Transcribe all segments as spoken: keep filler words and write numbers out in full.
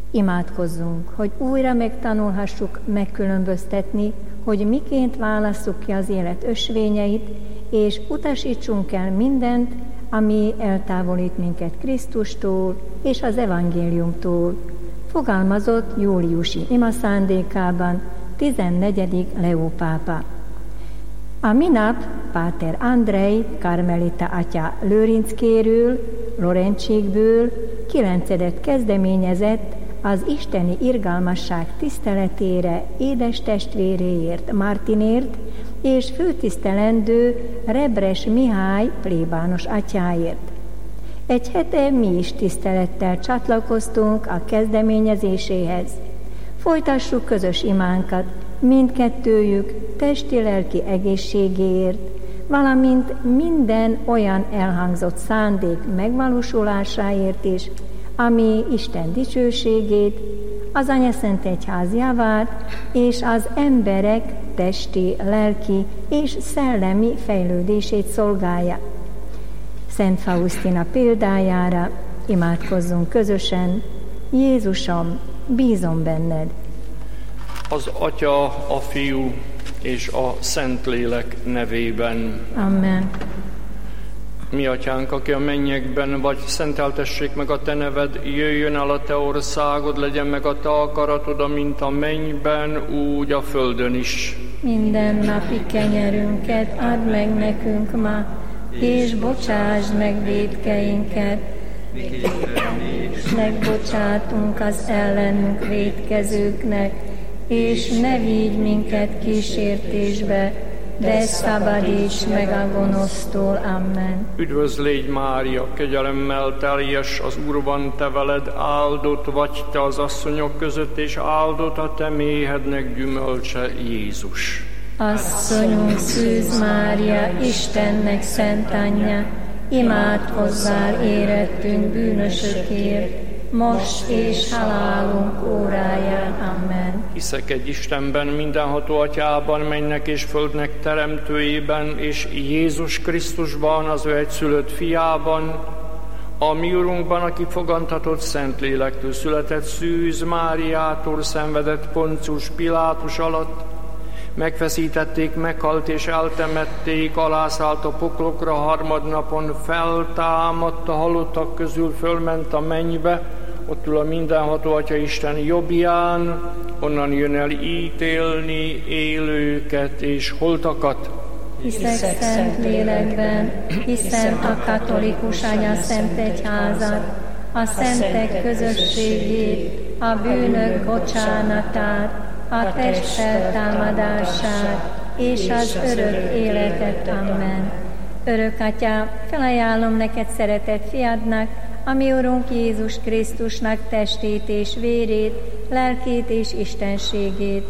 Imádkozzunk, hogy újra megtanulhassuk megkülönböztetni, hogy miként válasszuk ki az élet ösvényeit, és utasítsunk el mindent, ami eltávolít minket Krisztustól és az evangéliumtól. Fogalmazott júliusi imaszándékában tizennegyedik Leó pápa. A minap Páter Andrej karmelita atya Lőrinckéről, Lorencsékből kilencedet kezdeményezett az isteni irgalmasság tiszteletére édes testvéréért, Martinért, és főtisztelendő Rebres Mihály plébános atyáért. Egy hete mi is tisztelettel csatlakoztunk a kezdeményezéséhez. Folytassuk közös imánkat mindkettőjük testi-lelki egészségéért, valamint minden olyan elhangzott szándék megvalósulásáért is, ami Isten dicsőségét, az Anyaszent Egyház javát és az emberek testi, lelki és szellemi fejlődését szolgálja. Szent Faustina példájára imádkozzunk közösen. Jézusom, bízom benned. Az Atya, a Fiú és a Szentlélek nevében. Amen. Mi Atyánk, aki a mennyekben vagy, szenteltessék meg a Te neved, jöjjön el a Te országod, legyen meg a Te akaratod, amint a mennyben, úgy a földön is. Minden napi kenyerünket add meg nekünk ma, és bocsásd meg vétkeinket, és megbocsátunk az ellenünk vétkezőknek, és ne vigy minket kísértésbe, de szabadíts meg a gonosztól. Amen. Üdvözlégy Mária, kegyelemmel teljes, az Úr van te veled, áldott vagy te az asszonyok között, és áldott a te méhednek gyümölcse, Jézus. Asszonyunk Szűz Mária, Istennek szent anyja, imádkozzál érettünk bűnösökért, most és halálunk óráján. Amen. Hiszek egy Istenben, mindenható Atyában, mennek és földnek teremtőjében, és Jézus Krisztusban, az ő egyszülött fiában, a mi Urunkban, aki fogantatott Szentlélektől született, Szűz Máriától, szenvedett Poncius Pilátus alatt, megfeszítették, meghalt és eltemették, alászállt a poklokra, harmadnapon feltámadt a halottak közül, fölment a mennybe, ott ül a mindenható Atya Isten jobbján, onnan jön el ítélni élőket és holtakat. Hiszek szent lélekben, hiszem a katolikus anya szent egyházat, a szentek közösségét, a bűnök bocsánatát, a test feltámadását és az örök életet. Amen. Örök Atyám, felajánlom neked szeretett fiadnak, a mi Urunk Jézus Krisztusnak testét és vérét, lelkét és istenségét.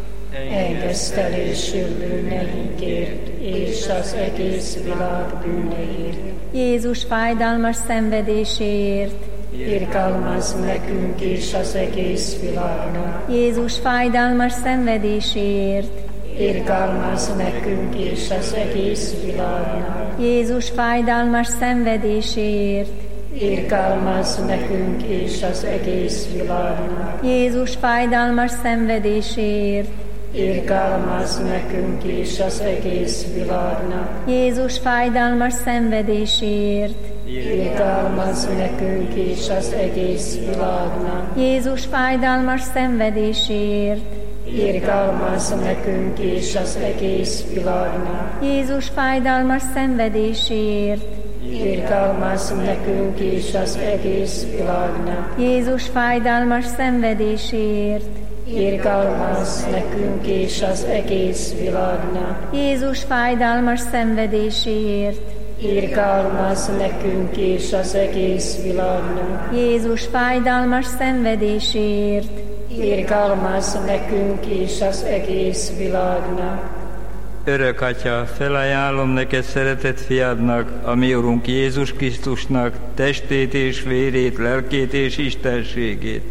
Engesztelésül bűneinkért és az egész világ bűneért. Jézus fájdalmas szenvedéséért. Irgalmazz nekünk és az egész világnak. Jézus fájdalmas szenvedéséért. Irgalmazz nekünk és az egész világnak. Jézus fájdalmas szenvedéséért. Irgalmazz nekünk és az egész világnak. Jézus fájdalmas szenvedéséért. Irgalmazz nekünk és az egész világnak. Jézus fájdalmas szenvedéséért. Irgalmazz nekünk és az egész világnak. Jézus fájdalmas szenvedéséért. Irgalmazz nekünk és az egész világnak. Jézus fájdalmas szenvedéséért. Irgalmazz nekünk és az egész világnak. Jézus fájdalmas szenvedéséért. Irgalmazz nekünk és az egész világnak. Jézus fájdalmas szenvedéséért. Irgalmazz nekünk és az egész világnak. Jézus fájdalmas szenvedéséért. Irgalmazz nekünk és az egész világnak. Örök Atya, felajánlom neked szeretett fiadnak, a mi Urunk Jézus Krisztusnak testét és vérét, lelkét és istenségét.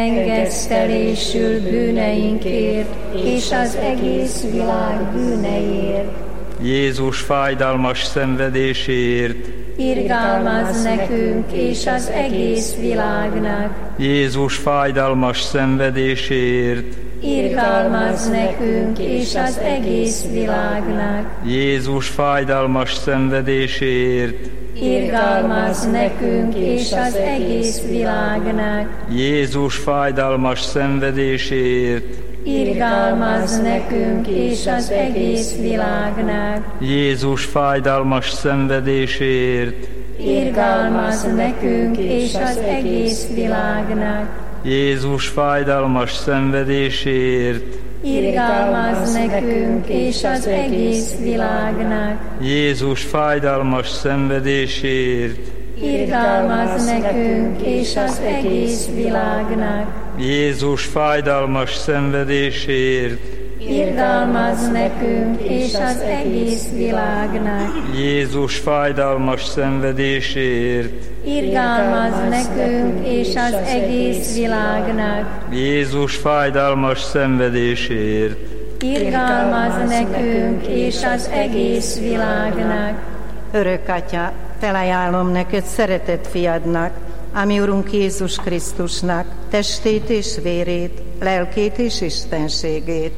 Engesztelésül bűneinkért és az egész világ bűneiért. Jézus fájdalmas szenvedéséért. irgalmazz nekünk és az egész világnak. Jézus fájdalmas szenvedéséért, irgalmazz nekünk és az egész világnak. Jézus fájdalmas szenvedéséért, irgalmazz nekünk és az egész világnak. Jézus fájdalmas szenvedéséért, irgalmazz nekünk és az egész világnak. Jézus fájdalmas szenvedéséért, irgalmazz nekünk és az egész világnak. Jézus fájdalmas szenvedéséért, irgalmazz nekünk és az egész világnak. Jézus fájdalmas szenvedéséért, irgalmazz nekünk és az egész világnak. Jézus fájdalmas szenvedéséért, irgalmazz nekünk és az egész világnak. Jézus fájdalmas szenvedéséért, irgalmazz nekünk és az egész világnak. Jézus fájdalmas szenvedéséért, irgalmazz nekünk és az egész világnak. Örök Atya, felajánlom neked szeretett fiadnak, a mi Urunk Jézus Krisztusnak testét és vérét, lelkét és istenségét.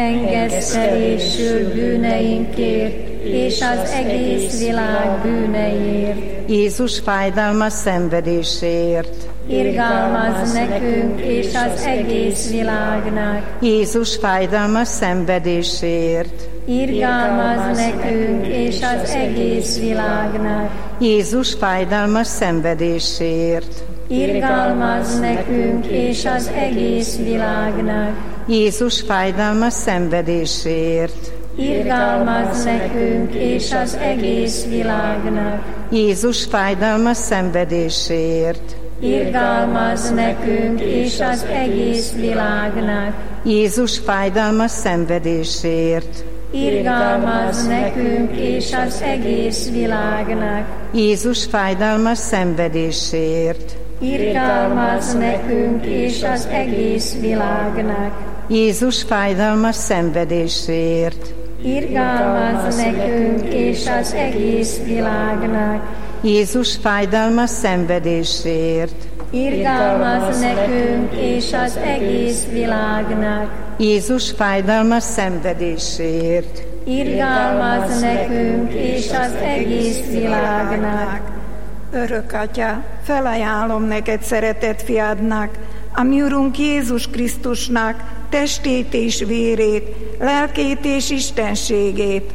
Engesztelésül bűneinkért és az egész világ bűneiért. Jézus fájdalmas szenvedéséért. irgalmazz nekünk és az egész világnak. Jézus fájdalmas szenvedéséért. irgalmazz nekünk és az egész világnak. Jézus fájdalmas szenvedéséért. irgalmazz nekünk és az egész világnak. Jézus fájdalmas szenvedéséért. irgalmazz nekünk és az egész világnak. Jézus fájdalmas szenvedéséért. irgalmazz nekünk és az egész világnak. Jézus fájdalmas szenvedéséért. irgalmazz nekünk és az egész világnak. Jézus fájdalmas szenvedéséért. irgalmazz nekünk és az egész világnak. Jézus fájdalmas szenvedéséért. irgalmazz nekünk és az egész világnak. Jézus fájdalmas szenvedéséért. irgalmazz nekünk és az egész világnak. Jézus fájdalmas szenvedéséért. irgalmazz nekünk és az egész világnak. Örök Atya, felajánlom neked szeretett fiadnak, a mi Urunk Jézus Krisztusnak testét és vérét, lelkét és istenségét.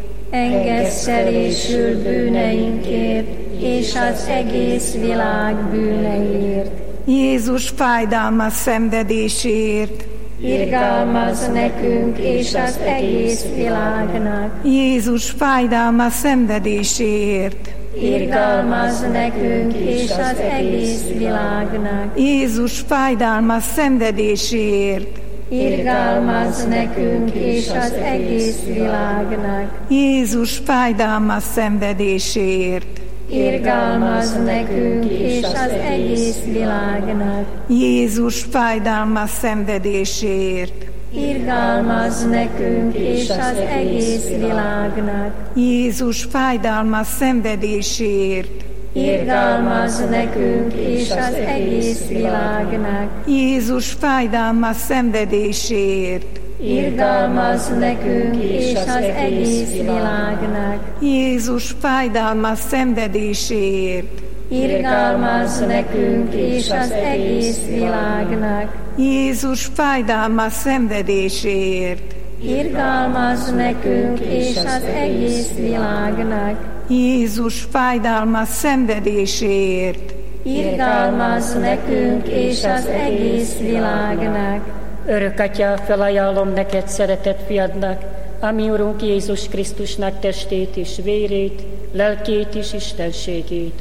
Engesztelésül bűneinkért és az egész világ bűneiért. Jézus fájdalmas szenvedéséért. irgalmazz nekünk és az egész világnak. Jézus fájdalmas szenvedéséért. irgalmazz nekünk és az egész világnak. Jézus fájdalmas szenvedéséért. irgalmazz nekünk és az egész világnak. Jézus fájdalmas szenvedéséért. irgalmazz nekünk és az egész világnak. Jézus fájdalmas szenvedéséért. irgalmazz nekünk és az egész világnak. Jézus fájdalmas szenvedéséért. irgalmazz nekünk és az egész világnak. Jézus fájdalmas szenvedéséért. irgalmazz nekünk és az egész világnak. Jézus fájdalmas szenvedéséért. irgalmazz nekünk és az egész világnak. Jézus fájdalmas szenvedéséért. irgalmazz nekünk és az egész világnak. Jézus fájdalmas szenvedéséért. irgalmazz nekünk és az egész világnak. Örök Atya, felajánlom neked szeretett fiadnak, a mi Urunk Jézus Krisztusnak testét és vérét, lelkét és istenségét.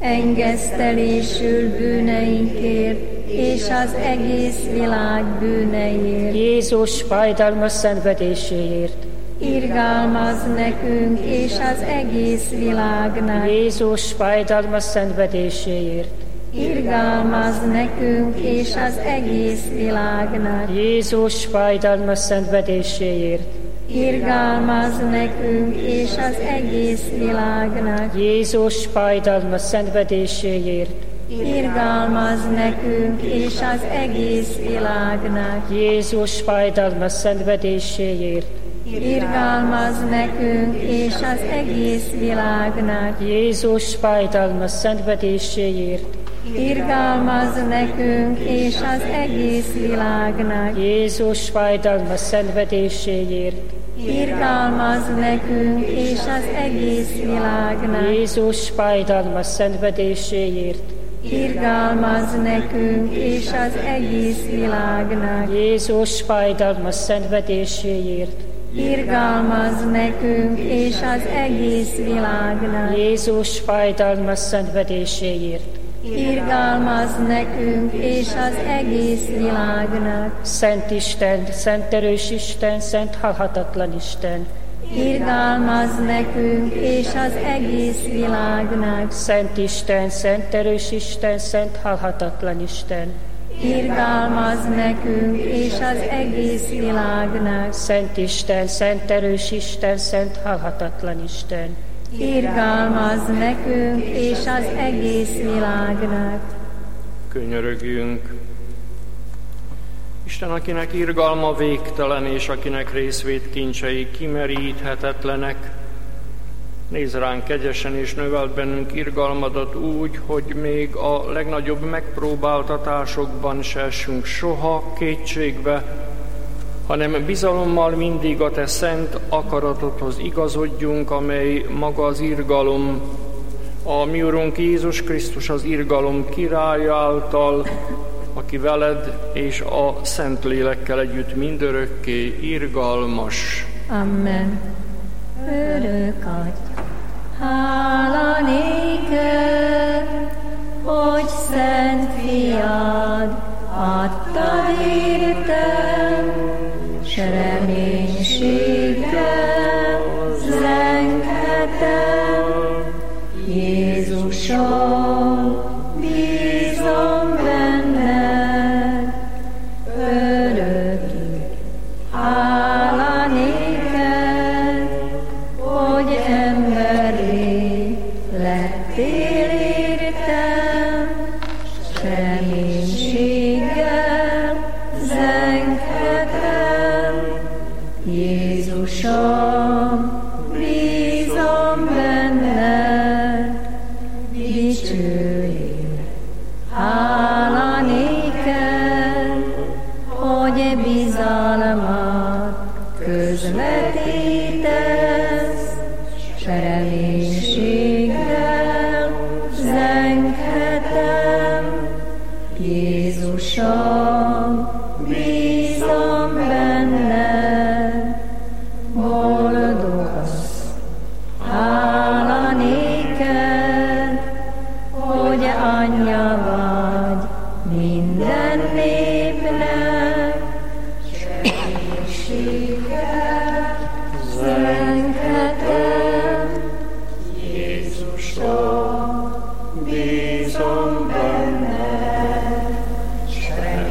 Engesztelésül bűneinkért és az egész világ bűneiért. Jézus fájdalmas szenvedéséért. irgalmazz nekünk és az egész világnak. Jézus fájdalmas szenvedéséért. irgalmazz nekünk és az egész világnak. Jézus fájdalmas szenvedéséért. irgalmaz nekünk és az egész világnak. Jézus fájdalmas szenvedéséért, irgalmaz nekünk és az egész világnak. Jézus fájdalmas szenvedéséért, irgalmaz nekünk és az egész világnak. Jézus fájdalmas szenvedéséért, irgalmaz nekünk és az egész világnak. Jézus fájdalmas szenvedéséért, irgalmaz nekünk és az egész világnak. Jézus fájdalmas szenvedéséért, irgalmaz nekünk és az egész világnak. Jézus fájdalmas szenvedéséért, irgalmaz nekünk és az egész világnak. Jézus fájdalmas szenvedéséért, irgalmaz nekünk és az egész világnak. Szent Isten, szent erős Isten, szent halhatatlan Isten, irgalmaz nekünk és az egész világnak. Szent Isten, szent erős Isten, szent halhatatlan Isten, irgalmaz nekünk és az egész világnak. Szent Isten, szent erős Isten, szent halhatatlan Isten, irgalmaz nekünk és az egész világnak. Könyörögjünk. Isten, akinek irgalma végtelen, és akinek részvét kincsei kimeríthetetlenek, nézz ránk kegyesen, és növeld bennünk irgalmadat úgy, hogy még a legnagyobb megpróbáltatásokban se essünk soha kétségbe, hanem bizalommal mindig a te szent akaratodhoz igazodjunk, amely maga az irgalom, a mi Urunk Jézus Krisztus az irgalom királya által, aki veled és a Szentlélekkel együtt mindörökké irgalmas. Amen. Örök Atya, hála néked, hogy szent fiad adtad értem, s reménységgel zenghetem. Jézusom, bízom benned, örökig. Hála néked, hogy emberré lettél értem, s reménységgel zenghetem. Jézusom, bízom benned, dicsőjél. Hála néked, hogy bizalmat közvetítesz, s reménységgel zenghetem. Jézusom, bízom benned, boldogsz. Hála néked, hogy anyja vagy minden népnek, s reménységgel zenghetem. Jézusom, bízom benned, s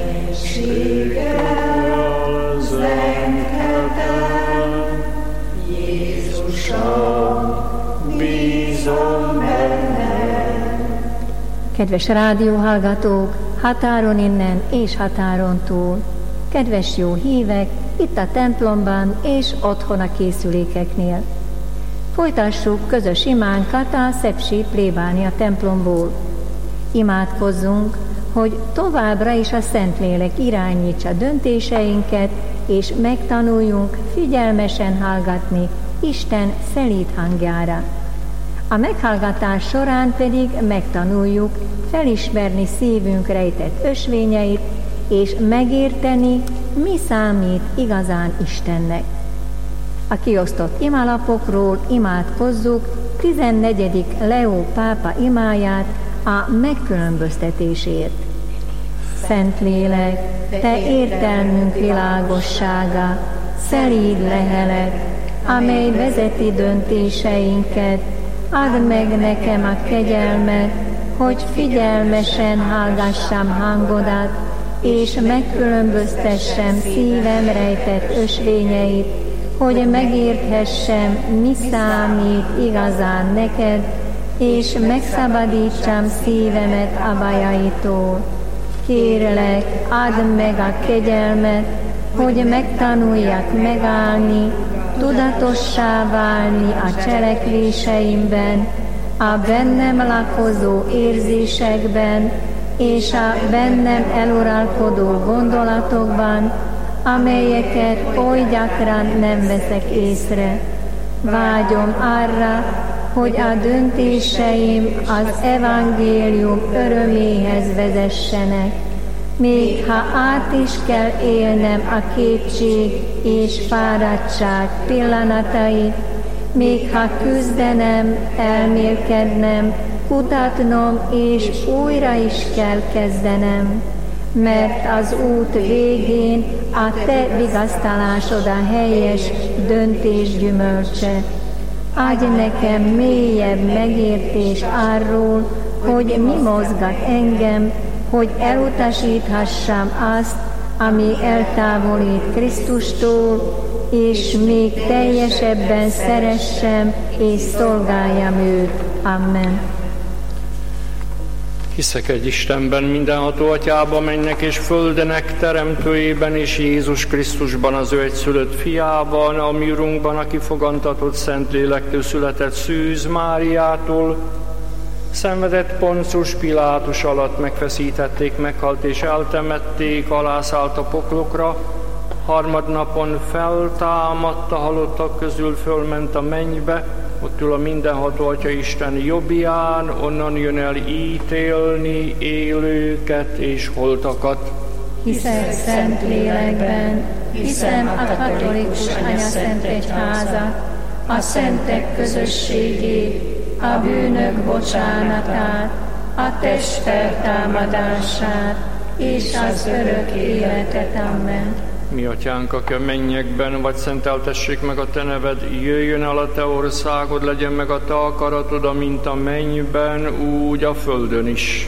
reménységgel zenghetem. Jézusom, bízom benned. Kedves rádióhallgatók, határon innen és határon túl, kedves jó hívek, itt a templomban és otthon a készülékeknél. Folytassuk közös imánkat a Szepsi plébánia templomból. Imádkozzunk, hogy továbbra is a Szentlélek irányítsa döntéseinket, és megtanuljunk figyelmesen hallgatni Isten szelíd hangjára. A meghallgatás során pedig megtanuljuk felismerni szívünk rejtett ösvényeit, és megérteni, mi számít igazán Istennek. A kiosztott imalapokról imádkozzuk tizennegyedik Leó pápa imáját a megkülönböztetésért. Szentlélek, te értelmünk világossága, szelíd lehelet, amely vezeti döntéseinket, add meg nekem a kegyelmet, hogy figyelmesen hallgassam hangodat, és megkülönböztessem szívem rejtett ösvényeit, hogy megérthessem, mi számít igazán neked, és megszabadítsam szívemet a bajaitól. Kérlek, add meg a kegyelmet, hogy megtanuljak megállni, tudatossá válni a cselekvéseimben, a bennem lakozó érzésekben, és a bennem eluralkodó gondolatokban, amelyeket oly gyakran nem veszek észre. Vágyom arra, hogy a döntéseim az evangélium öröméhez vezessenek, még ha át is kell élnem a kétség és fáradtság pillanatait, még ha küzdenem, elmélkednem, kutatnom és újra is kell kezdenem, mert az út végén a te vigasztalásod a helyes döntés gyümölcse. Adj nekem mélyebb megértést arról, hogy mi mozgat engem, hogy elutasíthassam azt, ami eltávolít Krisztustól, és még teljesebben szeressem és szolgáljam őt. Amen. Hiszek egy Istenben, mindenható Atyában, mennek és földenek teremtőjében, és Jézus Krisztusban, az ő egyszülött fiában, a mi Urunkban, aki fogantatott Szentlélektől született Szűz Máriától, szenvedett Poncius Pilátus alatt, megfeszítették, meghalt és eltemették, alászállt a poklokra, harmadnapon feltámadt a halottak közül, fölment a mennybe, ott ül a mindenható Atya Isten jobbján, onnan jön el ítélni élőket és holtakat. Hiszek szent lélekben, hiszem a katolikus anyaszentegyházat, a szentek közösségét, a bűnök bocsánatát, a test feltámadását és az örök életet. Amen. Mi Atyánk, aki a mennyekben vagy, szenteltessék meg a te neved, jöjjön el a te országod, legyen meg a te akaratod, amint a mennyben, úgy a földön is.